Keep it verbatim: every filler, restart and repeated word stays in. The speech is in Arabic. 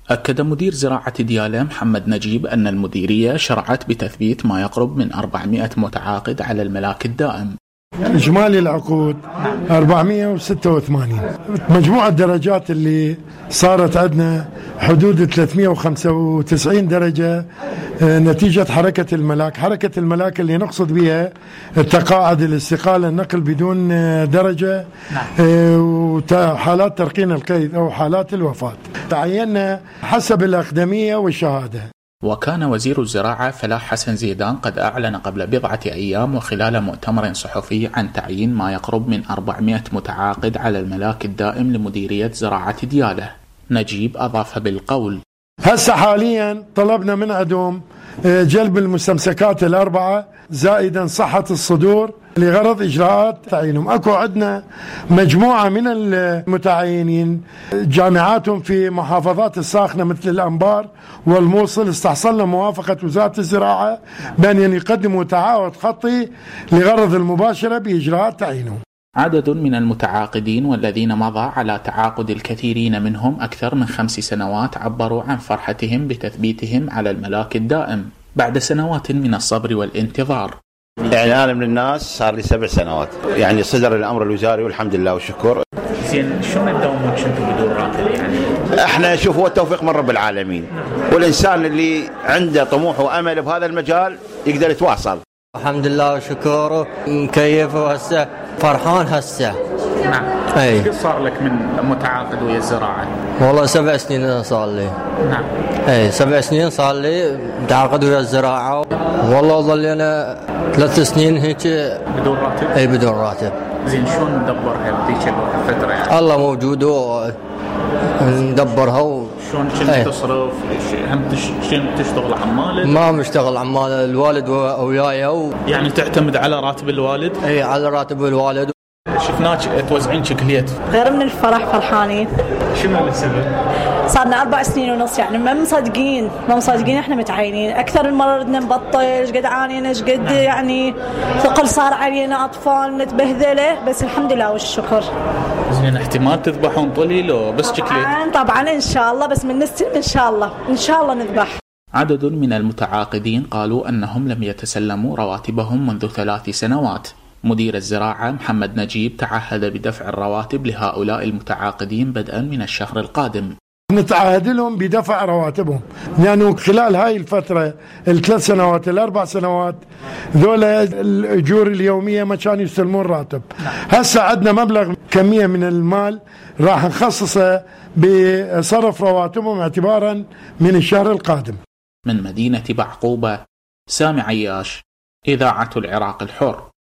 أكد مدير زراعة ديالى محمد نجيب أن المديرية شرعت بتثبيت ما يقرب من أربعمائة متعاقد على الملاك الدائم. إجمالي العقود أربعمائة وستة وثمانين. مجموعة الدرجات اللي صارت عندنا حدود ثلاثمائة وخمسة وتسعين درجة نتيجة حركة الملاك. حركة الملاك اللي نقصد بها التقاعد، الاستقالة، النقل بدون درجة، وحالات ترقين القيد أو حالات الوفاة. تعيننا حسب الأقدمية والشهادة. وكان وزير الزراعة فلاح حسن زيدان قد أعلن قبل بضعة أيام وخلال مؤتمر صحفي عن تعيين ما يقرب من أربعمائة متعاقد على الملاك الدائم لمديرية زراعة ديالى. نجيب أضاف بالقول: هسه حاليا طلبنا من عندهم جلب المستمسكات الأربعة زائدا صحة الصدور لغرض إجراءات تعيينهم. أكو عندنا مجموعة من المتعينين جامعاتهم في محافظات الساخنة مثل الأنبار والموصل استحصلنا موافقة وزارة الزراعة بأن يقدموا تعهد خطي لغرض المباشرة بإجراءات تعيينهم. عدد من المتعاقدين والذين مضى على تعاقد الكثيرين منهم أكثر من خمس سنوات عبروا عن فرحتهم بتثبيتهم على الملاك الدائم بعد سنوات من الصبر والانتظار. يعني أنا من الناس صار لي سبع سنوات، يعني صدر الأمر الوزاري والحمد لله والشكر. زين، شلون تداومون كنتوا بدون راتب؟ يعني احنا شوف، هو التوفيق من رب العالمين، والإنسان اللي عنده طموح وأمل بهذا المجال يقدر يتواصل. الحمد لله والشكر، مكيف وهسه فرحان هسه. نعم. ايش قد صار لك من متعاقد ويا الزراعة؟ والله سبع سنين صار لي. نعم. اي سبع سنين صار لي متعاقد ويا الزراعة. والله ظلينا ثلاث سنين هيك بدون راتب. اي بدون راتب. زين، شلون ندبرها بذيك الفترة يعني؟ الله موجود وندبرها. شلون كنت تصرف؟ هم تشتغل عمالة؟ ما مشتغل عمالة، الوالد وياي و... يعني تعتمد على راتب الوالد؟ اي على راتب الوالد. شفناك توزعين شكليات. غير من الفرح فرحانين. شنو السبب؟ صارنا أربع سنين ونص، يعني ما مصدقين ما مصدقين احنا متعينين. أكثر من مرة ردنا نبطل، ايش قد عانينا، ايش قد يعني ثقل صار علينا، أطفال نتبهذله، بس الحمد لله والشكر. زين، احتمال تذبحون طليل وبس شكليات؟ طبعا طبعا إن شاء الله، بس من نستلم إن شاء الله إن شاء الله نذبح. عدد من المتعاقدين قالوا أنهم لم يتسلموا رواتبهم منذ ثلاث سنوات. مدير الزراعة محمد نجيب تعهد بدفع الرواتب لهؤلاء المتعاقدين بدءا من الشهر القادم. نتعهد لهم بدفع رواتبهم، لأنه يعني خلال هاي الفترة الثلاث سنوات الأربع سنوات ذولا الأجور اليومية ما كانوا يستلمون راتب. هسه عندنا مبلغ كمية من المال راح نخصصه بصرف رواتبهم اعتبارا من الشهر القادم. من مدينة بعقوبة، سامي عياش، إذاعة العراق الحر.